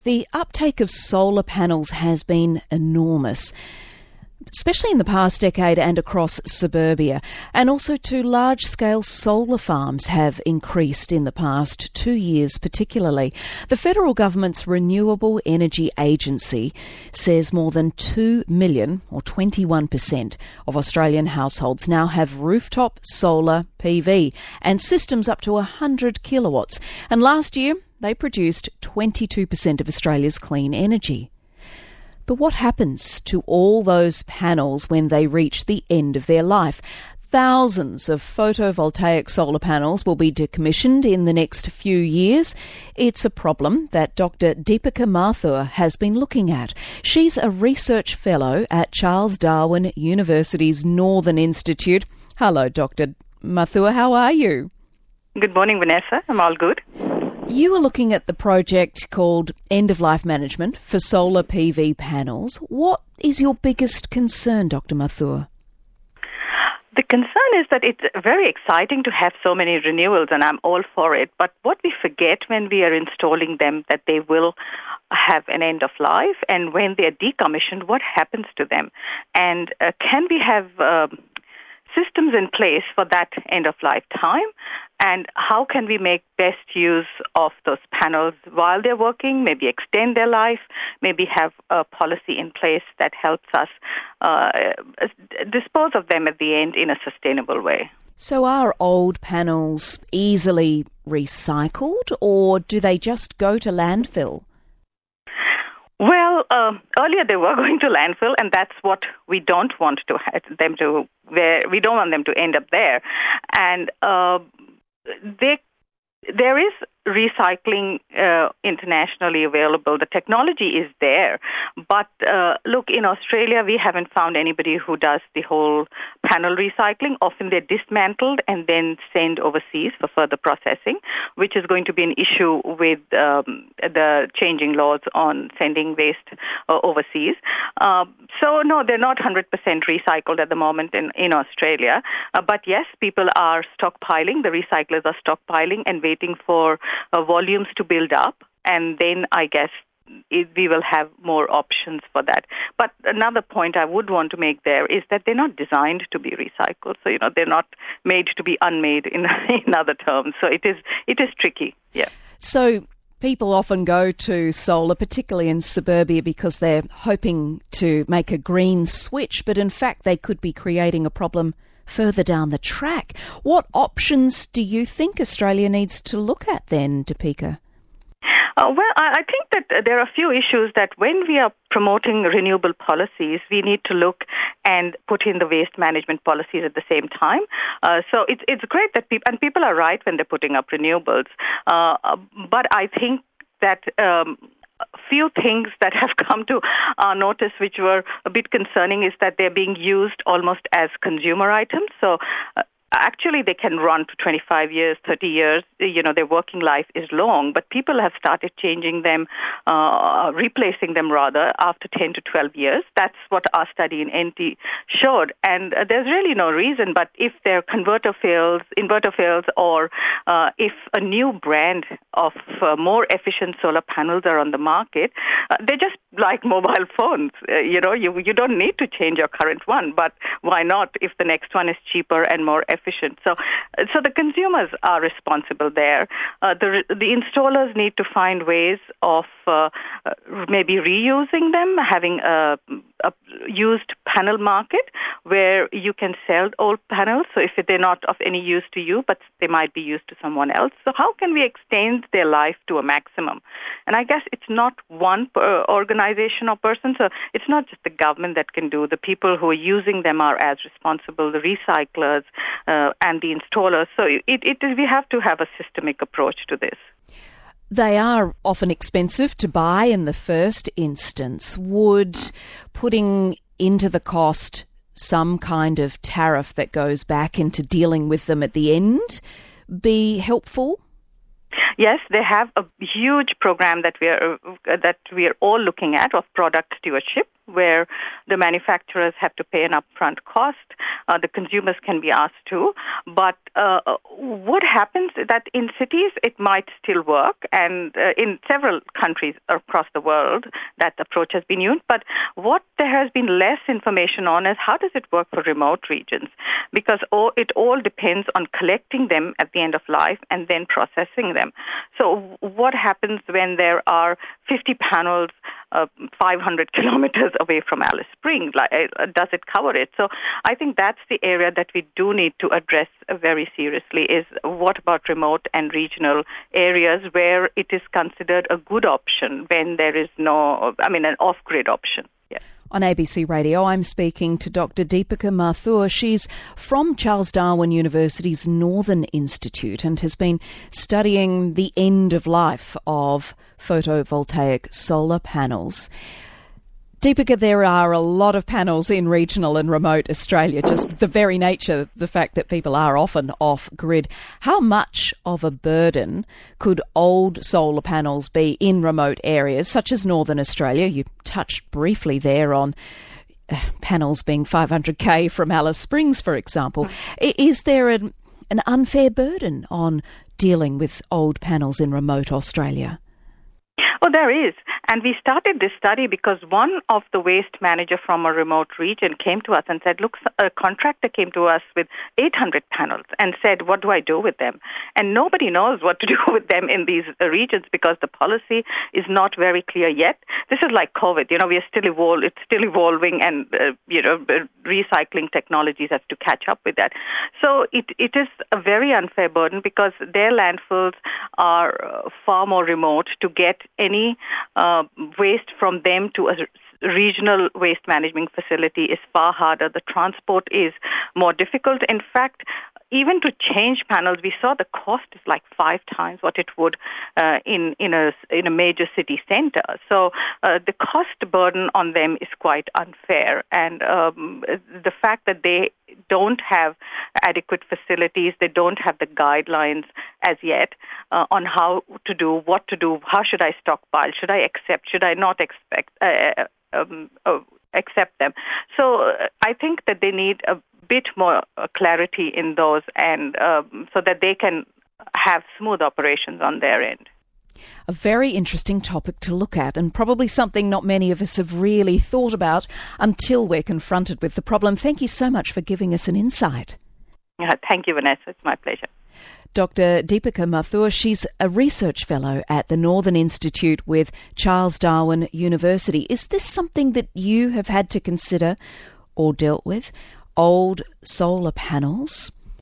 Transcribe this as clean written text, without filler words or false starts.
The uptake of solar panels has been enormous, especially in the past decade and across suburbia. And also too, large-scale solar farms have increased in the past 2 years particularly. The federal government's Renewable Energy Agency says more than 2 million, or 21%, of Australian households now have rooftop solar PV and systems up to 100 kilowatts. And last year, they produced 22% of Australia's clean energy. But what happens to all those panels when they reach the end of their life? Thousands of photovoltaic solar panels will be decommissioned in the next few years. It's a problem that Dr. Deepika Mathur has been looking at. She's a research fellow at Charles Darwin University's Northern Institute. Hello, Dr. Mathur, how are you? Good morning, Vanessa. I'm all good. You are looking at the project called End of Life Management for solar PV panels. What is your biggest concern, Dr. Mathur? The concern is that it's very exciting to have so many renewals, and I'm all for it. But what we forget when we are installing them, that they will have an end of life, and when they are decommissioned, what happens to them? And can we have systems in place for that end of life time? And how can we make best use of those panels while they're working, maybe extend their life, maybe have a policy in place that helps us dispose of them at the end in a sustainable way. So are old panels easily recycled, or do they just go to landfill? Well, earlier they were going to landfill, and that's what we don't want to have them to. We don't want them to end up there, and there is recycling internationally available. The technology is there. But look, in Australia, we haven't found anybody who does the whole panel recycling. Often they're dismantled and then sent overseas for further processing, which is going to be an issue with the changing laws on sending waste overseas. So, no, they're not 100% recycled at the moment in Australia. But yes, people are stockpiling. The recyclers are stockpiling and waiting for volumes to build up, and then I guess we will have more options for that. But another point I would want to make there is that they're not designed to be recycled. So, they're not made to be unmade in other terms. So it is tricky. Yeah. So people often go to solar, particularly in suburbia, because they're hoping to make a green switch, but in fact they could be creating a problem further down the track. What options do you think Australia needs to look at then, Deepika? Well, I think that there are a few issues that when we are promoting renewable policies, we need to look and put in the waste management policies at the same time. So it's great that people are right when they're putting up renewables. But I think that few things that have come to our notice which were a bit concerning is that they're being used almost as consumer items. So actually, they can run to 25 years, 30 years. Their working life is long, but people have started changing them, replacing them rather, after 10 to 12 years. That's what our study in NT showed. And there's really no reason, but if their inverter fails, or if a new brand of more efficient solar panels are on the market, they're just like mobile phones. You don't need to change your current one, but why not if the next one is cheaper and more efficient? So the consumers are responsible there. The installers need to find ways of maybe reusing them, having a used panel market where you can sell old panels. So if they're not of any use to you, but they might be used to someone else. So how can we extend their life to a maximum? And I guess it's not one organization or person. So it's not just the government that can do. The people who are using them are as responsible, the recyclers and the installers. So we have to have a systemic approach to this. They are often expensive to buy in the first instance. Would putting into the cost some kind of tariff that goes back into dealing with them at the end be helpful? Yes, they have a huge program that we are all looking at of product stewardship, where the manufacturers have to pay an upfront cost. The consumers can be asked to. But what happens is that in cities it might still work, and in several countries across the world that approach has been used. But what there has been less information on is how does it work for remote regions? Because it all depends on collecting them at the end of life and then processing them. So what happens when there are 50 panels 500 kilometers away from Alice Springs? Does it cover it? So I think that's the area that we do need to address very seriously, is what about remote and regional areas where it is considered a good option when there is an off-grid option. Yes. On ABC Radio, I'm speaking to Dr. Deepika Mathur. She's from Charles Darwin University's Northern Institute and has been studying the end of life of photovoltaic solar panels. Deepika, there are a lot of panels in regional and remote Australia, just the very nature, the fact that people are often off-grid. How much of a burden could old solar panels be in remote areas, such as Northern Australia? You touched briefly there on panels being 500k from Alice Springs, for example. Is there an unfair burden on dealing with old panels in remote Australia? Oh, there is. And we started this study because one of the waste managers from a remote region came to us and said, look, a contractor came to us with 800 panels and said, what do I do with them? And nobody knows what to do with them in these regions because the policy is not very clear yet. This is like COVID. We are still it's still evolving, and recycling technologies have to catch up with that. So it is a very unfair burden because their landfills are far more remote. To get any waste from them to a regional waste management facility is far harder. The transport is more difficult. In fact, even to change panels, we saw the cost is like 5 times what it would in a major city center. So the cost burden on them is quite unfair, and the fact that they don't have adequate facilities, they don't have the guidelines as yet on how to do, what to do, how should I stockpile, should I accept, should I not accept them. So I think that they need a bit more clarity in those, and so that they can have smooth operations on their end. A very interesting topic to look at, and probably something not many of us have really thought about until we're confronted with the problem. Thank you so much for giving us an insight. Thank you, Vanessa. It's my pleasure. Dr. Deepika Mathur, she's a research fellow at the Northern Institute with Charles Darwin University. Is this something that you have had to consider or dealt with? Old solar panels